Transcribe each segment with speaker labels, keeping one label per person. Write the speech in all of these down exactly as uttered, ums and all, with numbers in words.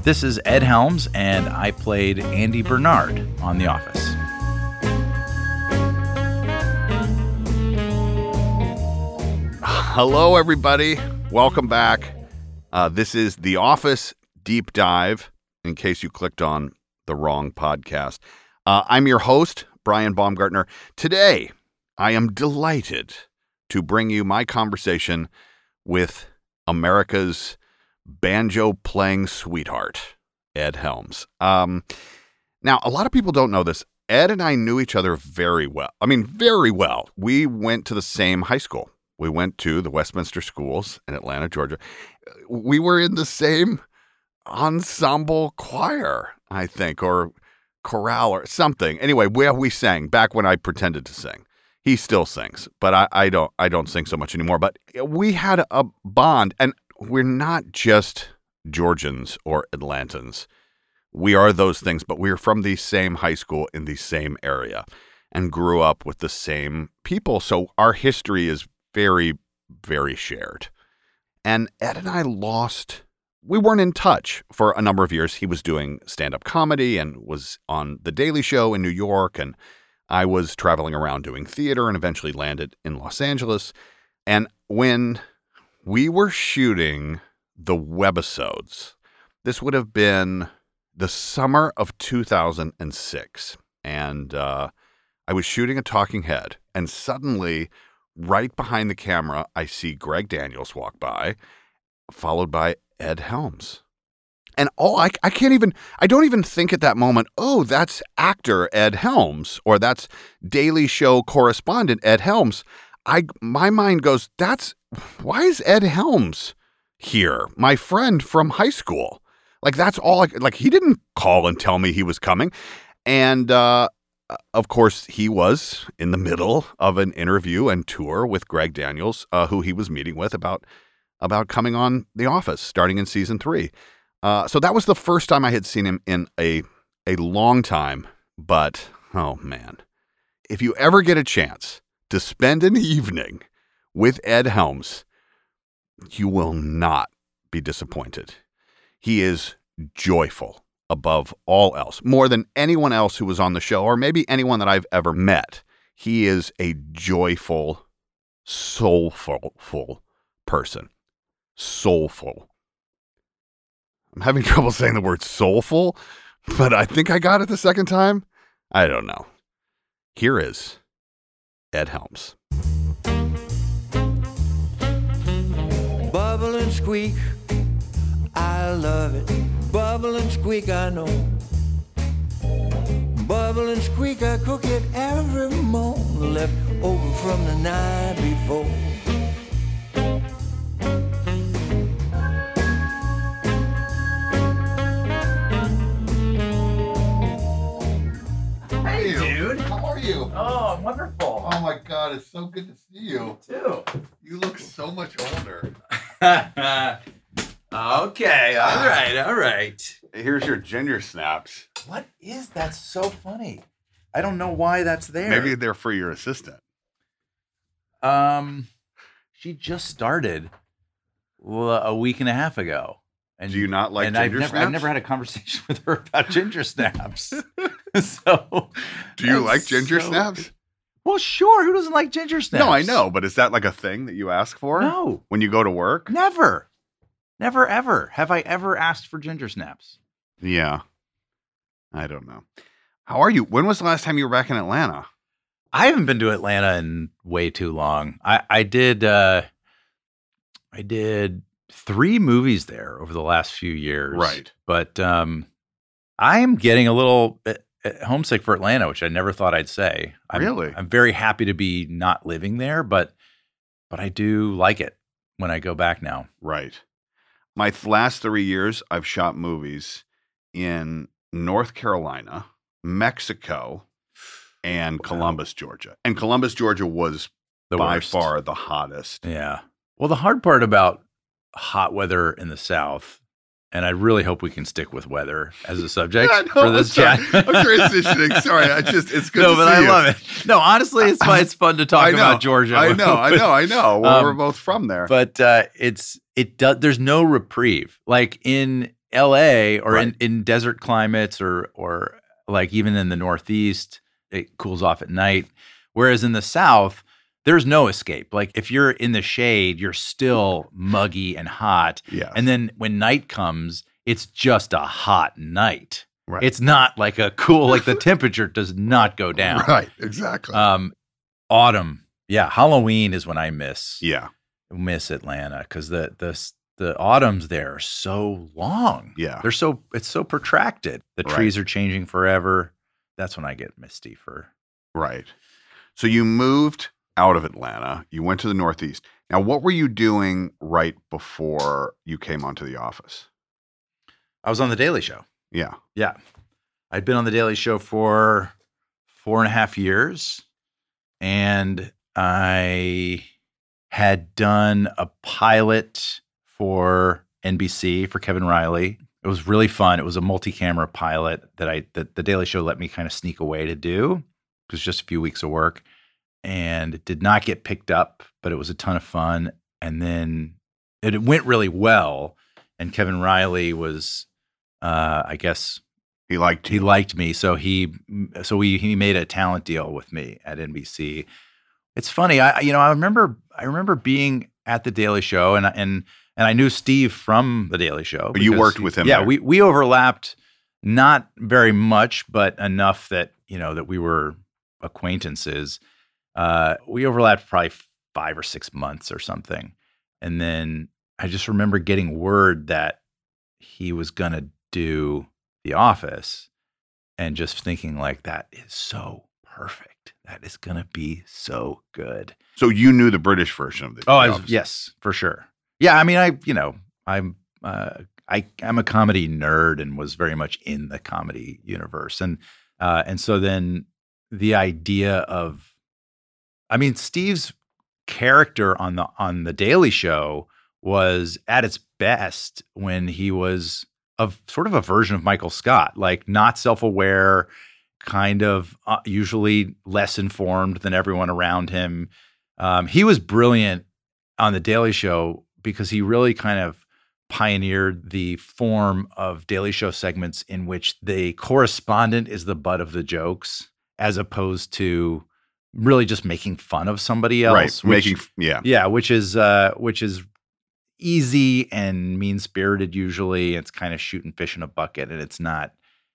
Speaker 1: This is Ed Helms, and I played Andy Bernard on The Office.
Speaker 2: Hello, everybody. Welcome back. Uh, this is The Office Deep Dive, in case you clicked on the wrong podcast. Uh, I'm your host, Brian Baumgartner. Today, I am delighted to bring you my conversation with America's banjo-playing sweetheart, Ed Helms. Um, now, a lot of people don't know this. Ed and I knew each other very well. I mean, very well. We went to the same high school. We went to the Westminster Schools in Atlanta, Georgia. We were in the same ensemble choir, I think, or chorale or something. Anyway, we, we sang back when I pretended to sing. He still sings, but I, I don't I don't sing so much anymore. But we had a bond, and we're not just Georgians or Atlantans. We are those things, but we're from the same high school in the same area and grew up with the same people. So our history is very, very shared. And Ed and I lost, we weren't in touch for a number of years. He was doing stand-up comedy and was on The Daily Show in New York, and I was traveling around doing theater and eventually landed in Los Angeles. And when we were shooting the webisodes, this would have been the summer of two thousand six. And uh, I was shooting a talking head, and suddenly, right behind the camera, I see Greg Daniels walk by, followed by Ed Helms. And oh, I, I can't even, I don't even think at that moment, oh, that's actor Ed Helms, or that's Daily Show correspondent Ed Helms. I, my mind goes, that's, why is Ed Helms here? My friend from high school. Like, that's all, I, like, he didn't call and tell me he was coming. And, uh, of course, he was in the middle of an interview and tour with Greg Daniels, uh, who he was meeting with about about coming on The Office, starting in season three. Uh, so that was the first time I had seen him in a a long time. But, oh, man, if you ever get a chance to spend an evening with Ed Helms, you will not be disappointed. He is joyful above all else, more than anyone else who was on the show, or maybe anyone that I've ever met. He is a joyful, soulful full person. Soulful. I'm having trouble saying the word soulful, but I think I got it the second time. I don't know. Here is Ed Helms.
Speaker 3: Bubble and squeak, I love it. Bubble and squeak, I know. Bubble and squeak, I cook it every morning, left over from the night before.
Speaker 2: Hey, dude. How are you?
Speaker 1: Oh, wonderful.
Speaker 2: Oh, my God. It's so good to see you.
Speaker 1: You too.
Speaker 2: You look so much older.
Speaker 1: Okay, all right, all right.
Speaker 2: Here's your ginger snaps.
Speaker 1: What is that? So funny. I don't know why that's there.
Speaker 2: Maybe they're for your assistant.
Speaker 1: Um, she just started a week and a half ago. And
Speaker 2: do you not like
Speaker 1: and
Speaker 2: ginger
Speaker 1: I've never,
Speaker 2: snaps?
Speaker 1: I've never had a conversation with her about ginger snaps. So,
Speaker 2: do you like ginger
Speaker 1: so,
Speaker 2: snaps?
Speaker 1: Well, sure. Who doesn't like ginger snaps?
Speaker 2: No, I know, but is that like a thing that you ask for?
Speaker 1: No.
Speaker 2: When you go to work?
Speaker 1: Never. Never, ever. Have I ever asked for ginger snaps?
Speaker 2: Yeah. I don't know. How are you? When was the last time you were back in Atlanta?
Speaker 1: I haven't been to Atlanta in way too long. I, I did uh, I did three movies there over the last few years.
Speaker 2: Right.
Speaker 1: But um, I am getting a little bit homesick for Atlanta, which I never thought I'd say. I'm,
Speaker 2: Really?
Speaker 1: I'm very happy to be not living there, but but I do like it when I go back now.
Speaker 2: Right. My th- last three years, I've shot movies in North Carolina, Mexico, and
Speaker 1: Wow.
Speaker 2: Columbus, Georgia. And Columbus, Georgia was
Speaker 1: The
Speaker 2: by
Speaker 1: worst.
Speaker 2: far the hottest.
Speaker 1: Yeah. Well, the hard part about hot weather in the South, and I really hope we can stick with weather as a subject
Speaker 2: I know,
Speaker 1: for this
Speaker 2: I'm
Speaker 1: chat.
Speaker 2: sorry. I'm transitioning. Sorry, I just it's good
Speaker 1: no,
Speaker 2: to
Speaker 1: but
Speaker 2: see
Speaker 1: I
Speaker 2: you.
Speaker 1: love it. No, honestly, it's fun. It's fun to talk
Speaker 2: I know,
Speaker 1: about Georgia.
Speaker 2: I know, I know, I know. Well,
Speaker 1: Um,
Speaker 2: we're both from there.
Speaker 1: But uh, it's it does. There's no reprieve. Like in L A or
Speaker 2: Right.
Speaker 1: in, in desert climates or or like even in the Northeast, it cools off at night. Whereas in the South, there's no escape. Like if you're in the shade, you're still muggy and hot.
Speaker 2: Yes.
Speaker 1: And then when night comes, it's just a hot night.
Speaker 2: Right.
Speaker 1: It's not like a cool, like the temperature does not go down.
Speaker 2: Right. Exactly.
Speaker 1: Um, autumn. Yeah. Halloween is when I miss,
Speaker 2: yeah.
Speaker 1: miss Atlanta because the, the, the autumns there are so long.
Speaker 2: Yeah.
Speaker 1: They're so, it's so protracted. The
Speaker 2: Right.
Speaker 1: trees are changing forever. That's when I get misty for.
Speaker 2: Right. So you moved out of Atlanta. You went to the Northeast. Now, what were you doing right before you came onto The Office?
Speaker 1: I was on The Daily Show.
Speaker 2: Yeah.
Speaker 1: Yeah. I'd been on The Daily Show for four and a half years. And I had done a pilot for N B C for Kevin Riley. It was really fun. It was a multi-camera pilot that I that The Daily Show let me kind of sneak away to do. It was just a few weeks of work. And it did not get picked up, but it was a ton of fun. And then it went really well. And Kevin Riley was, uh, I guess,
Speaker 2: He liked
Speaker 1: he
Speaker 2: you.
Speaker 1: liked me, so he so we he made a talent deal with me at N B C. It's funny, I you know I remember I remember being at the Daily Show and and and I knew Steve from the Daily Show.
Speaker 2: But you
Speaker 1: because
Speaker 2: worked
Speaker 1: he-
Speaker 2: with him
Speaker 1: Yeah,
Speaker 2: there.
Speaker 1: we we overlapped not very much, but enough that you know that we were acquaintances. Uh, we overlapped probably five or six months or something, and then I just remember getting word that he was gonna do The Office, and just thinking like that is so perfect. That is gonna be so good.
Speaker 2: So you knew the British version of the,
Speaker 1: Oh,
Speaker 2: the
Speaker 1: I was,
Speaker 2: Office.
Speaker 1: yes, for sure. Yeah, I mean, I you know, I'm uh, I I'm a comedy nerd and was very much in the comedy universe, and uh, and so then the idea of, I mean, Steve's character on the on the Daily Show was at its best when he was of sort of a version of Michael Scott, like not self-aware, kind of uh, usually less informed than everyone around him. Um, he was brilliant on the Daily Show because he really kind of pioneered the form of Daily Show segments in which the correspondent is the butt of the jokes, as opposed to really just making fun of somebody else.
Speaker 2: Right.
Speaker 1: which-
Speaker 2: Making, yeah.
Speaker 1: yeah, which is uh, which is easy and mean spirited. Usually, it's kind of shooting fish in a bucket, and it's not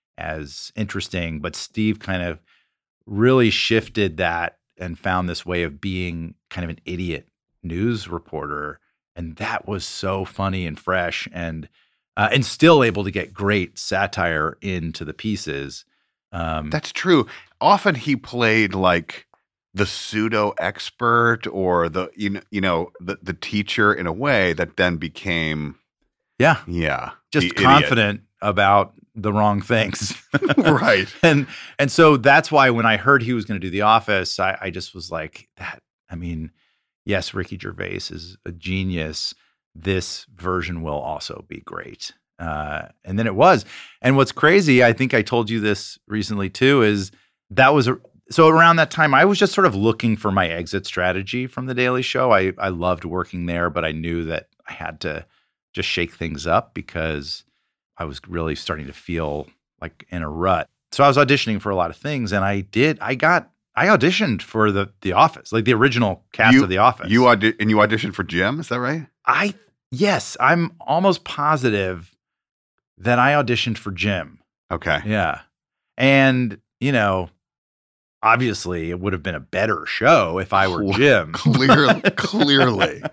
Speaker 1: as interesting. But Steve kind of really shifted that and found this way of being kind of an idiot news reporter, and that was so funny and fresh, and uh, and still able to get great satire into the pieces. Um,
Speaker 2: That's true. Often he played like the pseudo expert or the you know you know the the teacher in a way that then became
Speaker 1: yeah,
Speaker 2: yeah
Speaker 1: just
Speaker 2: the idiot.
Speaker 1: confident about the wrong things.
Speaker 2: Right.
Speaker 1: And and so that's why when I heard he was going to do The Office, I, I just was like, that. I mean, yes, Ricky Gervais is a genius. This version will also be great. Uh, and then it was. And what's crazy, I think I told you this recently too, is that was a, so around that time, I was just sort of looking for my exit strategy from The Daily Show. I I loved working there, but I knew that I had to just shake things up because I was really starting to feel like in a rut. So I was auditioning for a lot of things, and I did. I got. I auditioned for the The Office, like the original cast
Speaker 2: You-
Speaker 1: of The Office.
Speaker 2: You audi- and you auditioned for Jim, is that right?
Speaker 1: I yes, I'm almost positive that I auditioned for Jim.
Speaker 2: Okay.
Speaker 1: Yeah, and you know, obviously, it would have been a better show if I were
Speaker 2: Cl-
Speaker 1: Jim.
Speaker 2: Clearly, clearly.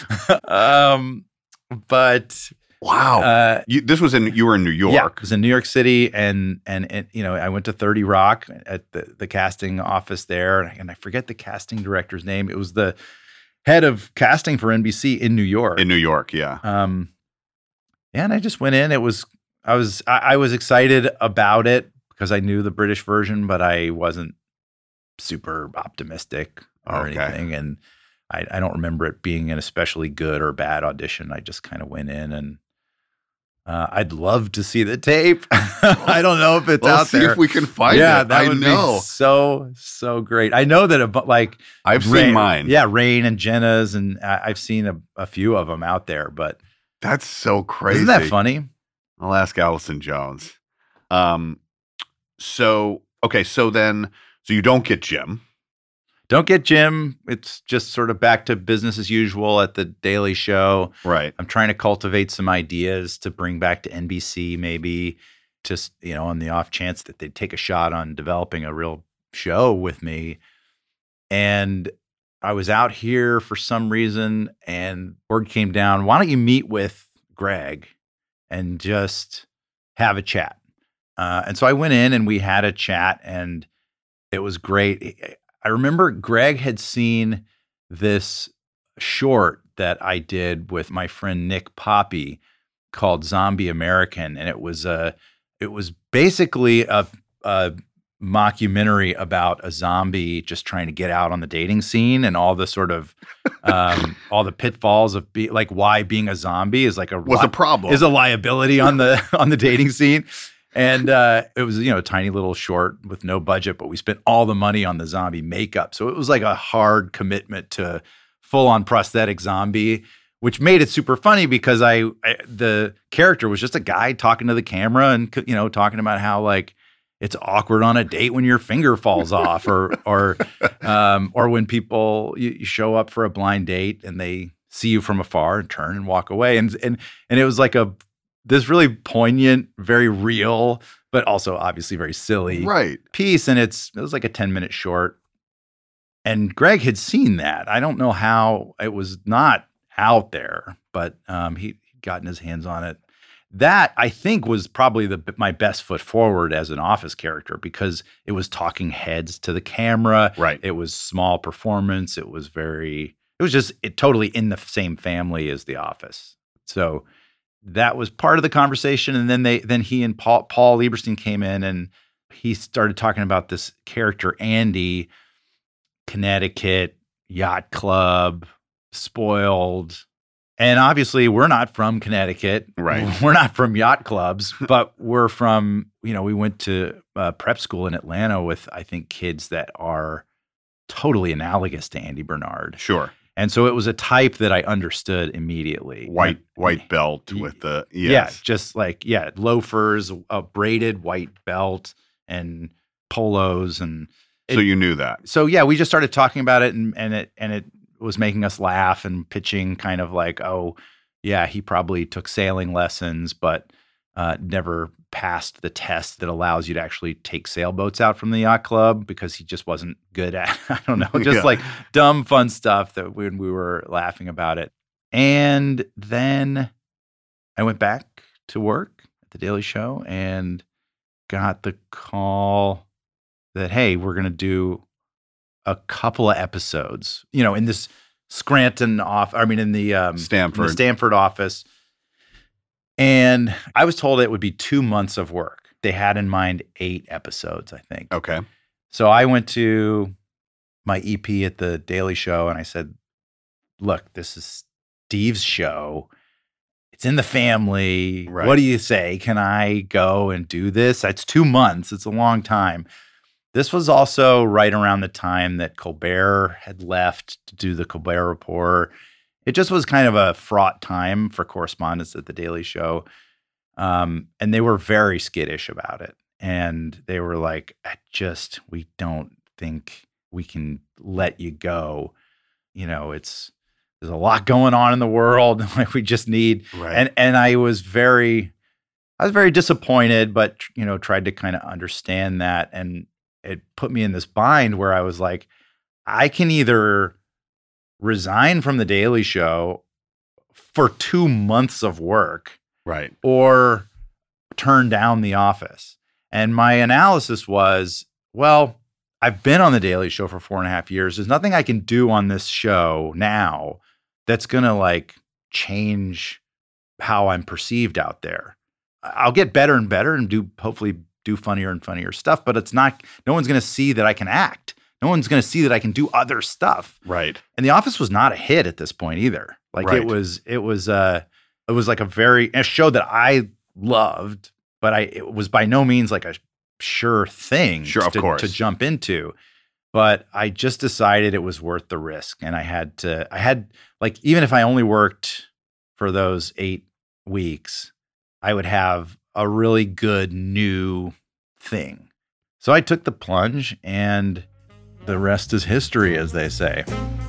Speaker 1: um, but
Speaker 2: Wow.
Speaker 1: uh,
Speaker 2: you, this was in you were in New
Speaker 1: Yeah,
Speaker 2: York.
Speaker 1: it was in New York City, and and, and you know, I went to thirty Rock at the, the casting office there, and I, and I forget the casting director's name. It was the head of casting for N B C in New York.
Speaker 2: In New York, yeah.
Speaker 1: um, and I just went in. It was I was I, I was excited about it because I knew the British version, but I wasn't super optimistic or
Speaker 2: Okay.
Speaker 1: anything, and I, I don't remember it being an especially good or bad audition. I just kind of went in and. Uh, I'd love to see the tape. I don't know if it's
Speaker 2: Let's
Speaker 1: out
Speaker 2: see
Speaker 1: there.
Speaker 2: if we can find
Speaker 1: yeah,
Speaker 2: it.
Speaker 1: that
Speaker 2: I
Speaker 1: would
Speaker 2: know.
Speaker 1: be so so great. I know that a bu- like
Speaker 2: I've
Speaker 1: Rain-
Speaker 2: seen mine.
Speaker 1: Yeah, Rain and Jenna's, and I, I've seen a, a few of them out there. But
Speaker 2: That's so crazy.
Speaker 1: isn't that funny?
Speaker 2: I'll ask Allison Jones. Um, so, okay, so then, so you don't get Jim.
Speaker 1: Don't get Jim. It's just sort of back to business as usual at the Daily Show.
Speaker 2: Right.
Speaker 1: I'm trying to cultivate some ideas to bring back to N B C, maybe just, you know, on the off chance that they'd take a shot on developing a real show with me. And I was out here for some reason and word came down, why don't you meet with Greg and just have a chat? Uh, and so I went in and we had a chat and it was great. I remember Greg had seen this short that I did with my friend Nick Poppy called Zombie American. And it was a, it was basically a, a mockumentary about a zombie just trying to get out on the dating scene and all the sort of um, all the pitfalls of be, like why being a zombie is like a
Speaker 2: was
Speaker 1: li-
Speaker 2: a problem
Speaker 1: is a liability on the on the dating scene. And uh, it was, you know, a tiny little short with no budget, but we spent all the money on the zombie makeup. So it was like a hard commitment to full on prosthetic zombie, which made it super funny because I, I the character was just a guy talking to the camera and, you know, talking about how like it's awkward on a date when your finger falls off or or um, or when people you, you show up for a blind date and they see you from afar and turn and walk away. And and and it was like a this really poignant, very real, but also obviously very silly
Speaker 2: right.
Speaker 1: piece. And it's it was like a ten minute short. And Greg had seen that. I don't know how it was not out there, but um, he he'd gotten his hands on it. That I think was probably the my best foot forward as an Office character because it was talking heads to the camera.
Speaker 2: Right.
Speaker 1: It was small performance. It was very, it was just it, totally in the same family as The Office. So that was part of the conversation. And then they, then he and Paul, Paul Lieberstein came in and he started talking about this character, Andy, Connecticut, yacht club, spoiled. And obviously we're not from Connecticut.
Speaker 2: Right.
Speaker 1: We're not from yacht clubs, but we're from, you know, we went to uh, prep school in Atlanta with, I think, kids that are totally analogous to Andy Bernard.
Speaker 2: Sure.
Speaker 1: And so it was a type that I understood immediately.
Speaker 2: White
Speaker 1: and,
Speaker 2: white belt with the yes.
Speaker 1: Yeah, just like yeah, loafers, a braided white belt, and polos, and
Speaker 2: so
Speaker 1: it,
Speaker 2: you knew that.
Speaker 1: So yeah, we just started talking about it, and and it and it was making us laugh and pitching kind of like, oh yeah, he probably took sailing lessons, but uh, never passed the test that allows you to actually take sailboats out from the yacht club because he just wasn't good at, I don't know, just
Speaker 2: Yeah.
Speaker 1: like dumb, fun stuff that when we were laughing about it. And then I went back to work at the Daily Show and got the call that, hey, we're going to do a couple of episodes, you know, in this Scranton off, I mean, in the, um,
Speaker 2: Stamford.
Speaker 1: in the Stamford office. And I was told it would be two months of work. They had in mind eight episodes, I think.
Speaker 2: Okay.
Speaker 1: So I went to my E P at the Daily Show and I said, look, this is Steve's show. It's in the family.
Speaker 2: Right.
Speaker 1: What do you say? Can I go and do this? It's two months. It's a long time. This was also right around the time that Colbert had left to do the Colbert Report. It just was kind of a fraught time for correspondents at the Daily Show. Um, and they were very skittish about it. And they were like, I just, we don't think we can let you go. You know, it's, there's a lot going on in the world. Like we just need,
Speaker 2: Right.
Speaker 1: and, and I was very, I was very disappointed, but, you know, tried to kind of understand that. And it put me in this bind where I was like, I can either resign from the Daily Show for two months of work
Speaker 2: Right.
Speaker 1: or turn down The Office. And my analysis was, well, I've been on the Daily Show for four and a half years. There's nothing I can do on this show now that's going to like change how I'm perceived out there. I'll get better and better and do hopefully do funnier and funnier stuff, but it's not, no one's going to see that I can act. No one's going to see that I can do other stuff.
Speaker 2: Right.
Speaker 1: And The Office was not a hit at this point either. Like
Speaker 2: Right.
Speaker 1: it was, it was, uh, it was like a very, a show that I loved, but I, it was by no means like a sure thing
Speaker 2: Sure, of
Speaker 1: to,
Speaker 2: course.
Speaker 1: to jump into. But I just decided it was worth the risk. And I had to, I had like, even if I only worked for those eight weeks, I would have a really good new thing. So I took the plunge, and the rest is history, as they say.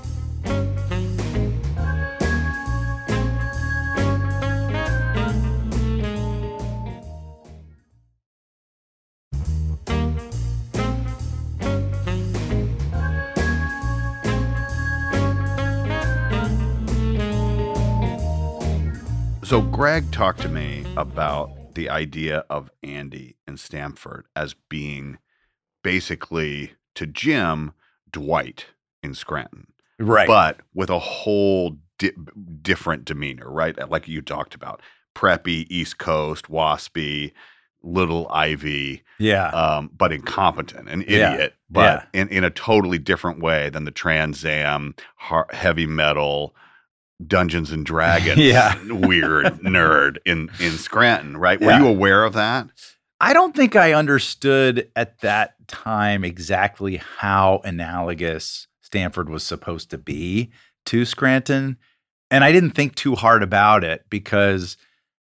Speaker 2: So Greg talked to me about the idea of Andy and Stamford as being basically, to Jim, Dwight in Scranton.
Speaker 1: Right.
Speaker 2: But with a whole di- different demeanor, right? Like you talked about. Preppy, East Coast, waspy, little Ivy.
Speaker 1: Yeah.
Speaker 2: Um, but incompetent, an
Speaker 1: Yeah.
Speaker 2: idiot, but
Speaker 1: Yeah.
Speaker 2: in, in a totally different way than the Trans Am, har- heavy metal, Dungeons and Dragons
Speaker 1: Yeah.
Speaker 2: weird nerd in, in Scranton, right? Were
Speaker 1: Yeah.
Speaker 2: you aware of that?
Speaker 1: I don't think I understood at that time exactly how analogous Stamford was supposed to be to Scranton. And I didn't think too hard about it because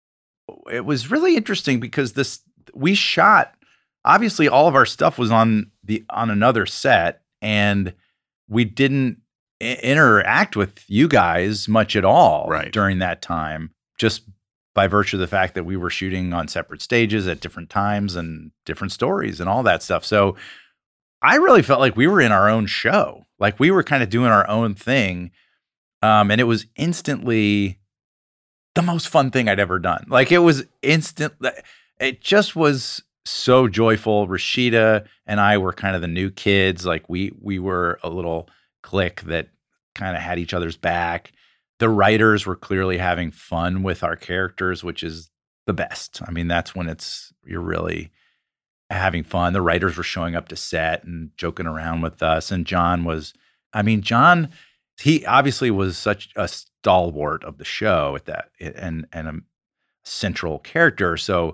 Speaker 1: it was really interesting because this we shot, obviously all of our stuff was on the on another set, and we didn't I- interact with you guys much at all
Speaker 2: Right.
Speaker 1: during that time, just by virtue of the fact that we were shooting on separate stages at different times and different stories and all that stuff. So I really felt like we were in our own show, like we were kind of doing our own thing. Um, and it was instantly the most fun thing I'd ever done. Like it was instant. It just was so joyful. Rashida and I were kind of the new kids. Like we, we were a little clique that kind of had each other's back. The writers were clearly having fun with our characters, which is the best. I mean, that's when it's, you're really having fun. The writers were showing up to set and joking around with us. And John was, I mean, John, he obviously was such a stalwart of the show at that and, and a central character. So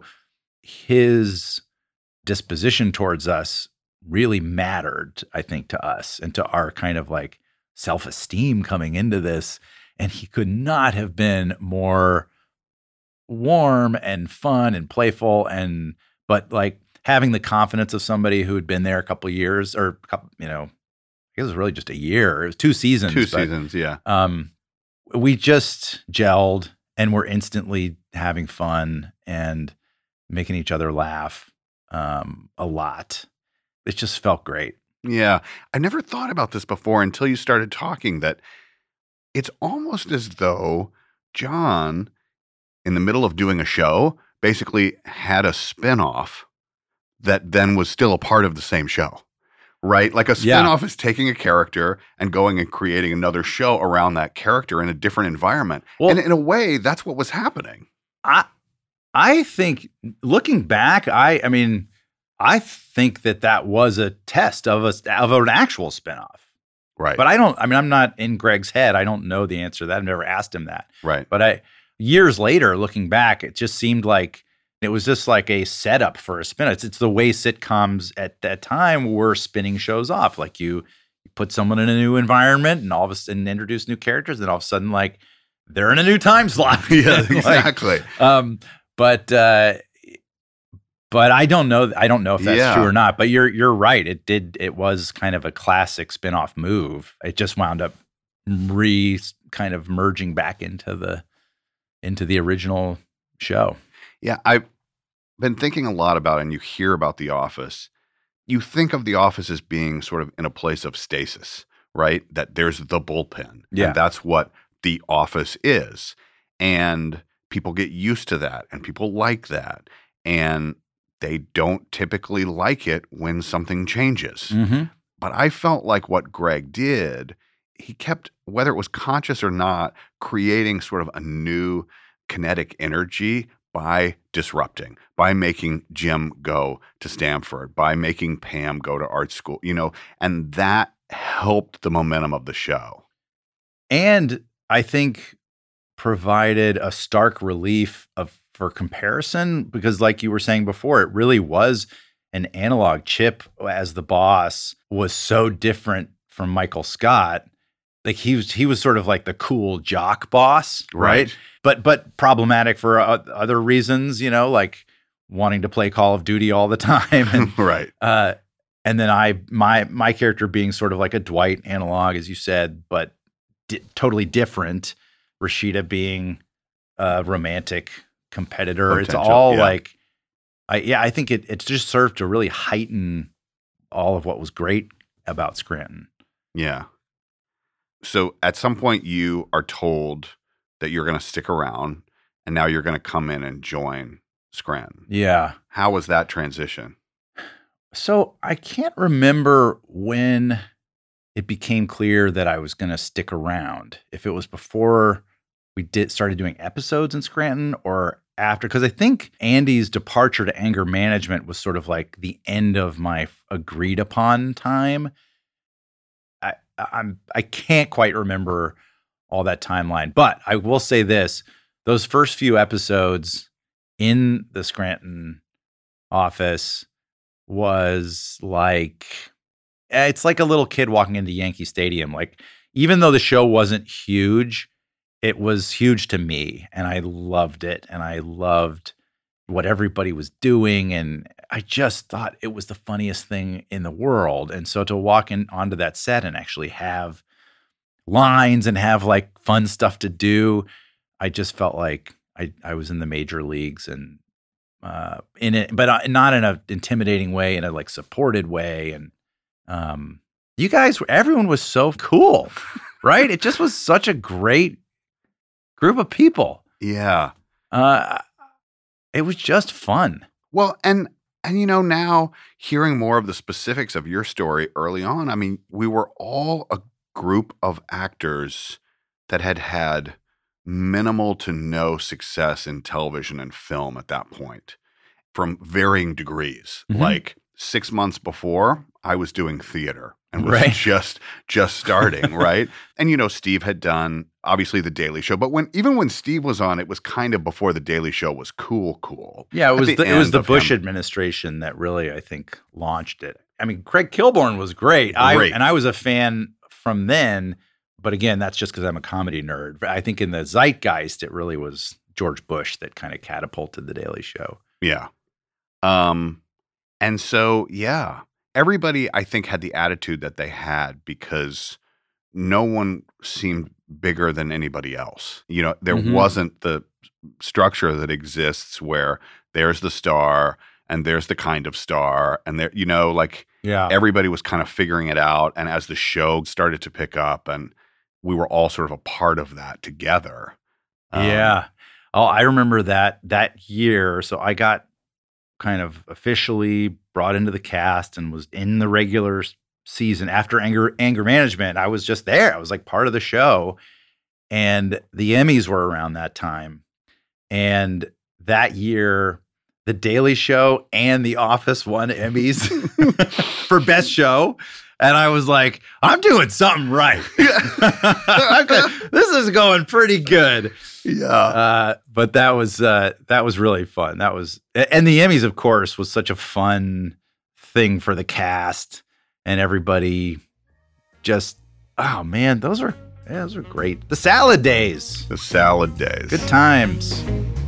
Speaker 1: his disposition towards us really mattered, I think, to us and to our kind of like self-esteem coming into this. And he could not have been more warm and fun and playful, and but like having the confidence of somebody who had been there a couple of years or a couple, you know, I guess it was really just a year. It was two seasons.
Speaker 2: Two
Speaker 1: but,
Speaker 2: seasons, yeah.
Speaker 1: Um, we just gelled and were instantly having fun and making each other laugh um, a lot. It just felt great.
Speaker 2: Yeah. I never thought about this before until you started talking, that it's almost as though John, in the middle of doing a show, basically had a spinoff that then was still a part of the same show, right? Like a
Speaker 1: Yeah.
Speaker 2: spinoff is taking a character and going and creating another show around that character in a different environment.
Speaker 1: Well-
Speaker 2: and in a way, that's what was happening.
Speaker 1: I I think looking back, I I mean, I think that that was a test of a of an actual spinoff.
Speaker 2: Right.
Speaker 1: But I don't. I mean, I'm not in Greg's head. I don't know the answer to that. I've never asked him that.
Speaker 2: right.
Speaker 1: But I years later, looking back, it just seemed like it was just like a setup for a spin. It's it's the way sitcoms at that time were spinning shows off. Like you, you put someone in a new environment and all of a sudden introduce new characters, and all of a sudden, like they're in a new time slot.
Speaker 2: Yeah,
Speaker 1: Like,
Speaker 2: exactly.
Speaker 1: um, but uh, but I don't know. I don't know if that's
Speaker 2: Yeah.
Speaker 1: true or not. But you're you're right. It did. It was kind of a classic spinoff move. It just wound up re kind of merging back into the into the original show.
Speaker 2: Yeah, I've been thinking a lot about it, and you hear about The Office. You think of The Office as being sort of in a place of stasis, right? That there's the bullpen.
Speaker 1: Yeah.
Speaker 2: And that's what The Office is. And people get used to that, and people like that. And they don't typically like it when something changes.
Speaker 1: Mm-hmm.
Speaker 2: But I felt like what Greg did, he kept, whether it was conscious or not, creating sort of a new kinetic energy by disrupting, by making Jim go to Stanford, by making Pam go to art school, you know, and that helped the momentum of the show.
Speaker 1: And I think provided a stark relief of for comparison, because like you were saying before, it really was an analog. Chip as the boss was so different from Michael Scott like he was he was sort of like the cool jock boss, right?
Speaker 2: Right.
Speaker 1: But but problematic for uh, other reasons, you know, like wanting to play Call of Duty all the time, and
Speaker 2: Right.
Speaker 1: uh, and then I my my character being sort of like a Dwight analog, as you said, but di- totally different. Rashida being a romantic competitor. It's
Speaker 2: Potential,
Speaker 1: all
Speaker 2: yeah.
Speaker 1: like, I yeah, I think it it just served to really heighten all of what was great about Scranton.
Speaker 2: Yeah. So at some point you are told that you're going to stick around and now you're going to come in and join Scranton.
Speaker 1: Yeah.
Speaker 2: How was that transition?
Speaker 1: So I can't remember when it became clear that I was going to stick around. If it was before we did started doing episodes in Scranton or after, because I think Andy's departure to anger management was sort of like the end of my agreed upon time. I I'm I can't quite remember all that timeline, but I will say this: those first few episodes in the Scranton office was like, it's like a little kid walking into Yankee Stadium. Like, even though the show wasn't huge, it was huge to me, and I loved it, and I loved what everybody was doing, and I just thought it was the funniest thing in the world. And so to walk in onto that set and actually have lines and have like fun stuff to do, I just felt like I I was in the major leagues, and uh, in it, but uh, not in a intimidating way, in a like supported way. And um, you guys, everyone was so cool, right? It just was such a great group of people.
Speaker 2: Yeah.
Speaker 1: Uh, it was just fun.
Speaker 2: Well, and and you know, now hearing more of the specifics of your story early on, I mean, we were all a group of actors that had had minimal to no success in television and film at that point from varying degrees.
Speaker 1: Mhm.
Speaker 2: Like six months before, I was doing theater and was
Speaker 1: Right.
Speaker 2: just just starting, right? And you know, Steve had done obviously The Daily Show, but when even when Steve was on, it was kind of before The Daily Show was cool, cool.
Speaker 1: Yeah, it
Speaker 2: At
Speaker 1: was
Speaker 2: the
Speaker 1: the, it was
Speaker 2: end
Speaker 1: the
Speaker 2: of
Speaker 1: Bush
Speaker 2: him.
Speaker 1: administration that really, I think, launched it. I mean, Craig Kilborn was great. I
Speaker 2: Great.
Speaker 1: and I was a fan from then, but again, that's just because I'm a comedy nerd. I think in the zeitgeist, it really was George Bush that kind of catapulted The Daily Show.
Speaker 2: Yeah. Um, and so, yeah, everybody, I think, had the attitude that they had because no one seemed bigger than anybody else. You know, there
Speaker 1: Mhm.
Speaker 2: wasn't the structure that exists where there's the star and there's the kind of star and there, you know, like
Speaker 1: Yeah.
Speaker 2: everybody was kind of figuring it out. And as the show started to pick up and we were all sort of a part of that together. Um,
Speaker 1: Yeah. Oh, I remember that that year. So I got kind of officially brought into the cast and was in the regular s- season after anger anger management. I was just there. I was like part of the show. And the Emmys were around that time. And that year, The Daily Show and The Office won Emmys for Best Show. And I was like, I'm doing something right. Okay, this is going pretty good.
Speaker 2: Yeah.
Speaker 1: Uh, but that was uh, that was really fun. That was, and the Emmys, of course, was such a fun thing for the cast and everybody. Just, oh man, those are yeah, those are great. The salad days,
Speaker 2: The salad days.
Speaker 1: good times.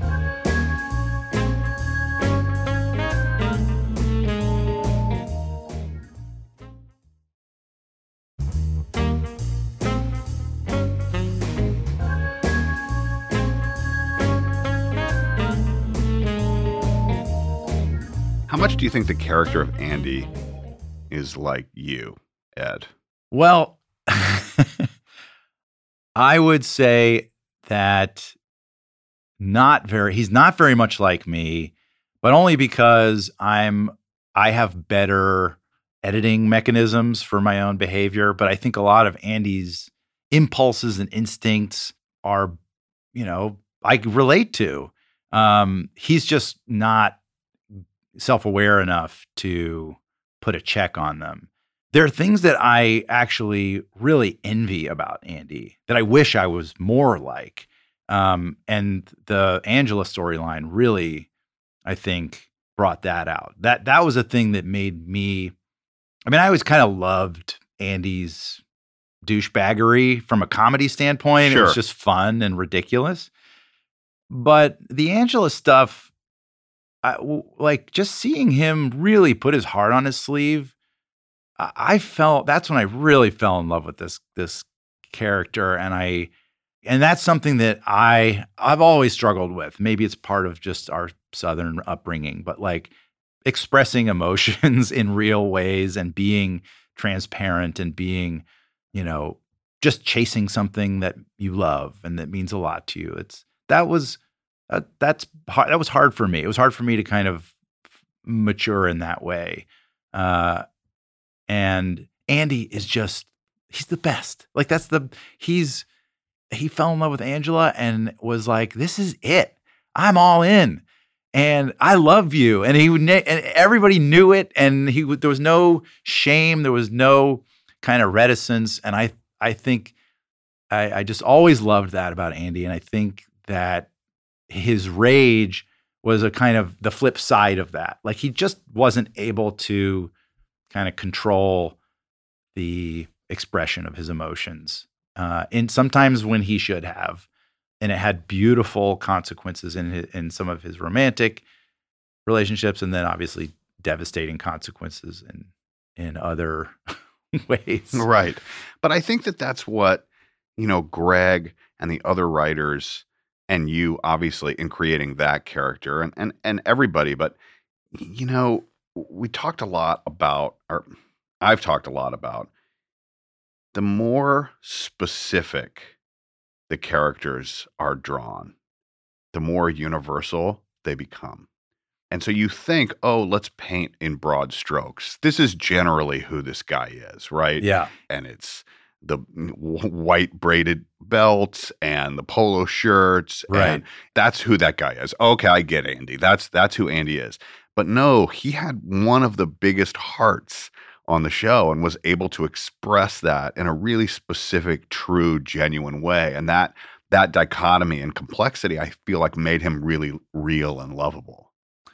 Speaker 2: How much do you think the character of Andy is like you, Ed?
Speaker 1: Well, I would say that not very, he's not very much like me, but only because I'm, I have better editing mechanisms for my own behavior. But I think a lot of Andy's impulses and instincts are, you know, I relate to. Um, he's just not self-aware enough to put a check on them. There are things that I actually really envy about Andy that I wish I was more like. Um, and the Angela storyline really, I think, brought that out. That that was a thing that made me, I mean, I always kind of loved Andy's douchebaggery from a comedy standpoint. It
Speaker 2: Sure.
Speaker 1: was just fun and ridiculous. But the Angela stuff, I, w- like just seeing him really put his heart on his sleeve, I, I felt that's when I really fell in love with this this character, and I and that's something that I I've always struggled with. Maybe it's part of just our Southern upbringing, but like expressing emotions in real ways and being transparent and being, you know, just chasing something that you love and that means a lot to you. It's that was uh, that's hard, that was hard for me. It was hard for me to kind of mature in that way. Uh, and Andy is just he's the best. Like that's the he's he fell in love with Angela and was like, "This is it. I'm all in." And I love you. And he would, and everybody knew it. And he would, there was no shame. There was no kind of reticence. And I, I think I, I just always loved that about Andy. And I think that his rage was a kind of the flip side of that. Like he just wasn't able to kind of control the expression of his emotions. Uh, and sometimes when he should have. And it had beautiful consequences in his, in some of his romantic relationships, and then obviously devastating consequences in in other ways.
Speaker 2: Right. But I think that that's what, you know, Greg and the other writers and you obviously in creating that character and and and everybody, but you know, we talked a lot about, or I've talked a lot about the more specific the characters are drawn, the more universal they become. And so you think, oh, let's paint in broad strokes. This is generally who this guy is, right?
Speaker 1: Yeah.
Speaker 2: And it's the w- white braided belts and the polo shirts.
Speaker 1: Right.
Speaker 2: And that's who that guy is. Okay, I get Andy. That's that's who Andy is. But no, he had one of the biggest hearts on the show and was able to express that in a really specific, true, genuine way. And that that dichotomy and complexity, I feel like made him really real and lovable.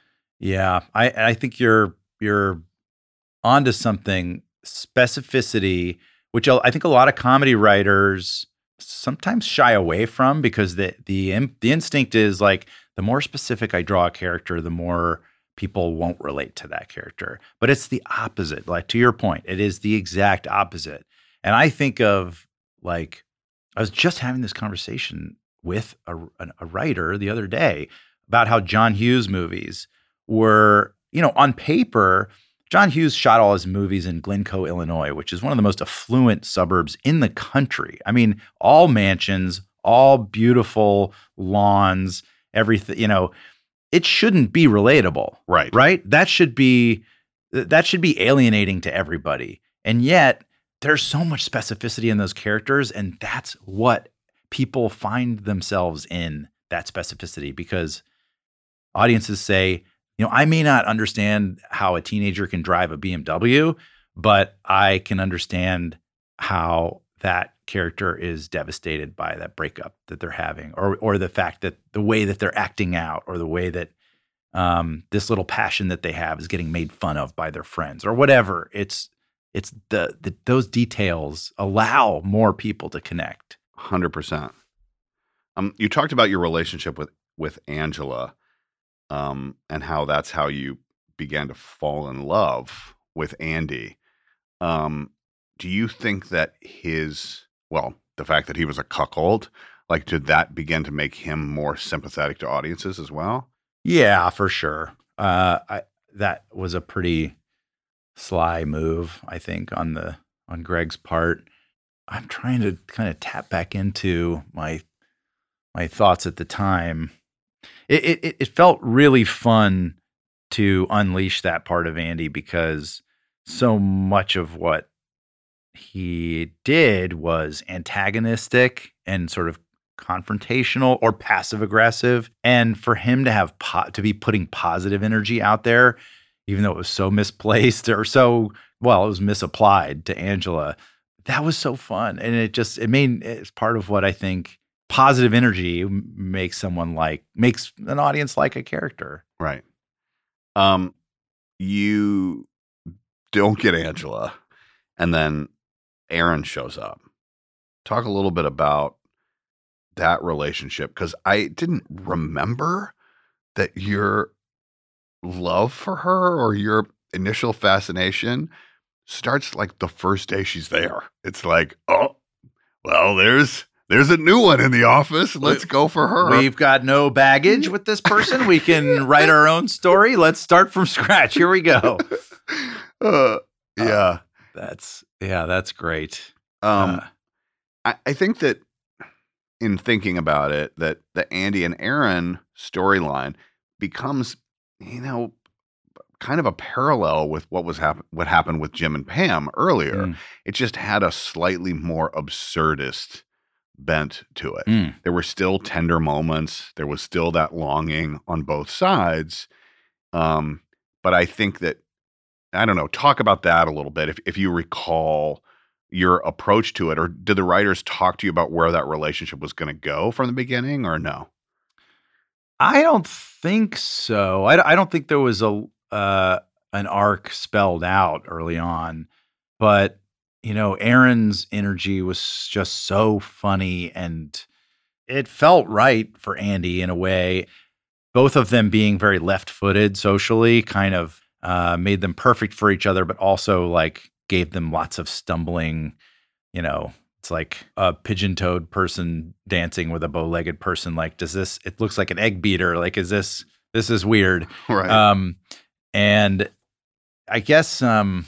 Speaker 1: Yeah. I I think you're you're onto something. Specificity, which I think a lot of comedy writers sometimes shy away from because the the the instinct is like the more specific I draw a character, the more people won't relate to that character. But it's the opposite. Like to your point, it is the exact opposite. And I think of like, I was just having this conversation with a, a writer the other day about how John Hughes movies were, you know, on paper, John Hughes shot all his movies in Glencoe, Illinois, which is one of the most affluent suburbs in the country. I mean, all mansions, all beautiful lawns, everything, you know, it shouldn't be relatable.
Speaker 2: Right.
Speaker 1: Right? That should be that should be alienating to everybody. And yet there's so much specificity in those characters, and that's what people find themselves in, that specificity, because audiences say, you know, I may not understand how a teenager can drive a B M W, but I can understand how that character is devastated by that breakup that they're having, or or the fact that the way that they're acting out, or the way that um, this little passion that they have is getting made fun of by their friends, or whatever. It's it's the, the those details allow more people to connect.
Speaker 2: one hundred percent. Um, you talked about your relationship with with Angela, um, and how that's how you began to fall in love with Andy. Um, do you think that his, well, the fact that he was a cuckold, like, did that begin to make him more sympathetic to audiences as well?
Speaker 1: Yeah, for sure. Uh, I that was a pretty sly move, I think, on the on Greg's part. I'm trying to kind of tap back into my my thoughts at the time. It it it felt really fun to unleash that part of Andy, because so much of what he did was antagonistic and sort of confrontational or passive aggressive. And for him to have po- to be putting positive energy out there, even though it was so misplaced or so, well, it was misapplied to Angela, that was so fun. And it just, it made, it's part of what I think positive energy makes someone like, makes an audience like a character.
Speaker 2: Right. Um, you don't get Angela, and then Aaron shows up. talk a little bit about that relationship, because I didn't remember that your love for her or your initial fascination starts like the first day she's there. It's like, oh, well, there's there's a new one in the office. Let's go for her.
Speaker 1: We've got no baggage with this person. We can write our own story. Let's start from scratch. Here we go.
Speaker 2: Uh, yeah,
Speaker 1: uh, that's yeah, that's great.
Speaker 2: Um,
Speaker 1: uh,
Speaker 2: I, I think that in thinking about it, that the Andy and Aaron storyline becomes, you know, kind of a parallel with what was happen what happened with Jim and Pam earlier.
Speaker 1: Mm.
Speaker 2: It just had a slightly more absurdist bent to it.
Speaker 1: Mm.
Speaker 2: There were still tender moments. There was still that longing on both sides. Um, but I think that, I don't know, talk about that a little bit. If if you recall your approach to it, or did the writers talk to you about where that relationship was going to go from the beginning, or no?
Speaker 1: I don't think so. I, I don't think there was a uh, an arc spelled out early on, but you know, Aaron's energy was just so funny, and it felt right for Andy in a way. Both of them being very left-footed socially kind of uh, made them perfect for each other, but also like gave them lots of stumbling. You know, it's like a pigeon-toed person dancing with a bow-legged person. Like, does this? It looks like an egg beater. Like, is this? This is weird.
Speaker 2: Right.
Speaker 1: Um, and I guess um,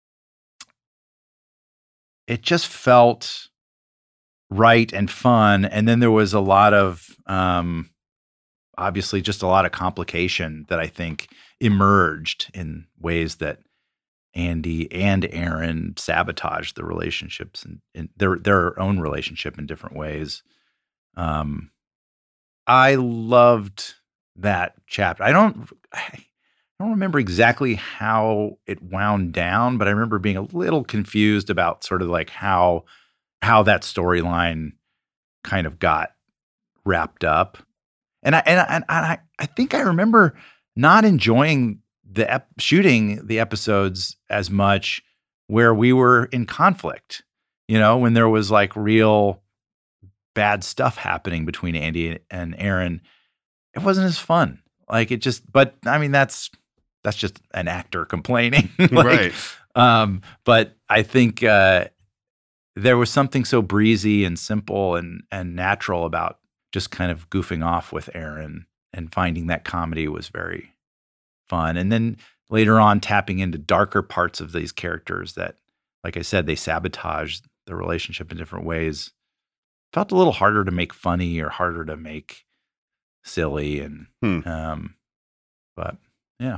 Speaker 1: it just felt right and fun. And then there was a lot of, um, obviously, just a lot of complication that I think emerged in ways that Andy and Aaron sabotaged the relationships and, and their their own relationship in different ways. Um, I loved that chapter. I don't, I don't remember exactly how it wound down, but I remember being a little confused about sort of like how how that storyline kind of got wrapped up. And I and I, and I I think I remember not enjoying the ep- shooting the episodes as much where we were in conflict, you know, when there was like real bad stuff happening between Andy and Aaron. It wasn't as fun. Like it just, but I mean, that's, that's just an actor complaining. like,
Speaker 2: Right.
Speaker 1: Um, but I think, uh, there was something so breezy and simple and, and natural about just kind of goofing off with Aaron, and finding that comedy was very fun. And then later on tapping into darker parts of these characters that, like I said, they sabotaged the relationship in different ways. Felt a little harder to make funny or harder to make silly. And,
Speaker 2: Hmm.
Speaker 1: um, but yeah.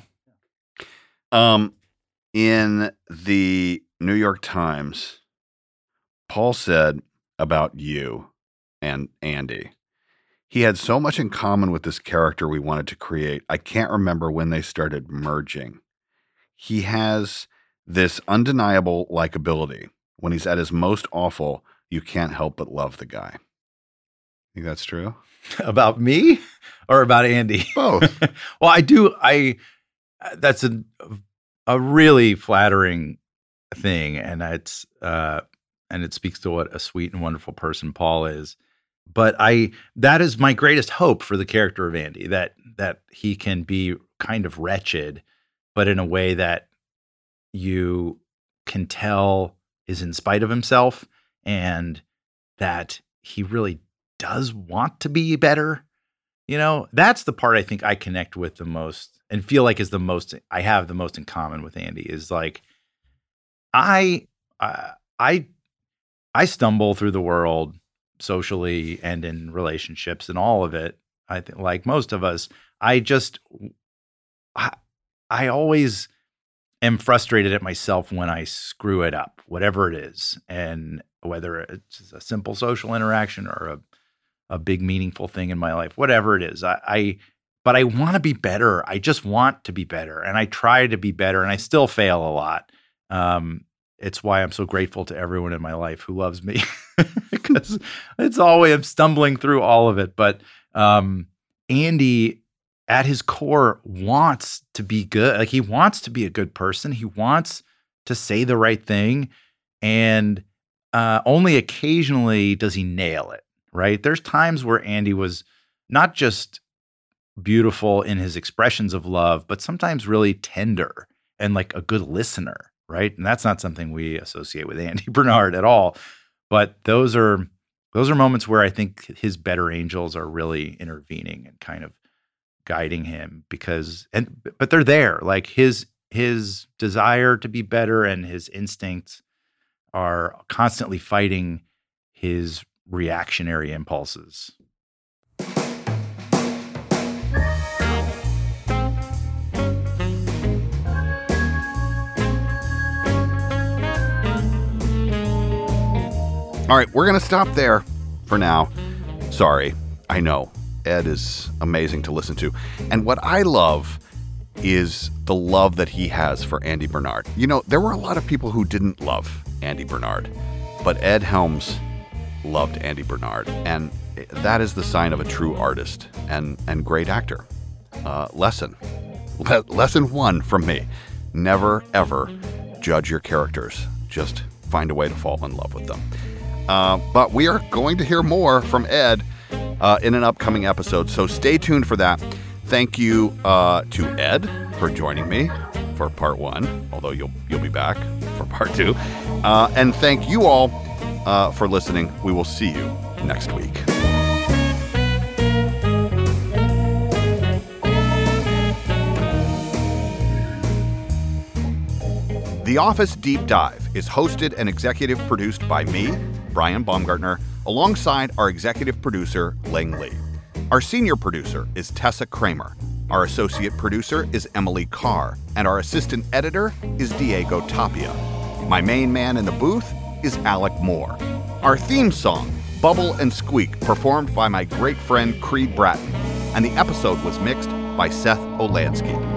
Speaker 2: Um, in the New York Times, Paul said about you and Andy, he had so much in common with this character we wanted to create. I can't remember when they started merging. He has this undeniable likability. When he's at his most awful, you can't help but love the guy. Think that's true?
Speaker 1: About me or about Andy?
Speaker 2: Both.
Speaker 1: Well, I do. I, that's a, a really flattering thing. And it's, uh, and it speaks to what a sweet and wonderful person Paul is. But I, that is my greatest hope for the character of Andy, that, that he can be kind of wretched, but in a way that you can tell is in spite of himself, and that he really does want to be better. You know, that's the part I think I connect with the most and feel like is the most, I have the most in common with Andy, is like, I, uh, I, I stumble through the world socially and in relationships and all of it. I think, like most of us, I just, I, I always am frustrated at myself when I screw it up, whatever it is. And whether it's a simple social interaction or a, a big meaningful thing in my life, whatever it is, I, I but I want to be better. I just want to be better. And I try to be better, and I still fail a lot. Um, It's why I'm so grateful to everyone in my life who loves me, because it's always, I'm stumbling through all of it. But um, Andy, at his core, wants to be good. Like, he wants to be a good person. He wants to say the right thing. And uh, only occasionally does he nail it, right? There's times where Andy was not just beautiful in his expressions of love, but sometimes really tender and like a good listener, right? And that's not something we associate with Andy Bernard at all. But those are those are moments where I think his better angels are really intervening and kind of guiding him because and but they're there. Like his his desire to be better and his instincts are constantly fighting his reactionary impulses.
Speaker 2: All right, we're going to stop there for now. Sorry, I know. Ed is amazing to listen to. And what I love is the love that he has for Andy Bernard. You know, there were a lot of people who didn't love Andy Bernard, but Ed Helms loved Andy Bernard. And that is the sign of a true artist and, and great actor. Uh, lesson. Le- lesson one from me. Never, ever judge your characters. Just find a way to fall in love with them. Uh, but we are going to hear more from Ed uh, in an upcoming episode, so stay tuned for that. Thank you uh, to Ed for joining me for part one, although you'll you'll be back for part two. Uh, and thank you all uh, for listening. We will see you next week. The Office Deep Dive is hosted and executive produced by me, Brian Baumgartner, alongside our executive producer, Ling Lee. Our senior producer is Tessa Kramer. Our associate producer is Emily Carr, and our assistant editor is Diego Tapia. My main man in the booth is Alec Moore. Our theme song, Bubble and Squeak, performed by my great friend Creed Bratton, and the episode was mixed by Seth Olansky.